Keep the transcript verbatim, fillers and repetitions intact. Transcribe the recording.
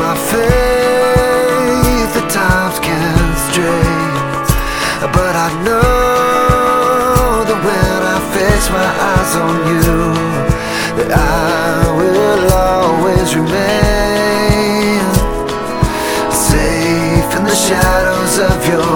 my faith at times can stray, but I know that when I fix my eyes on you, that I will always remain safe in the shadows of your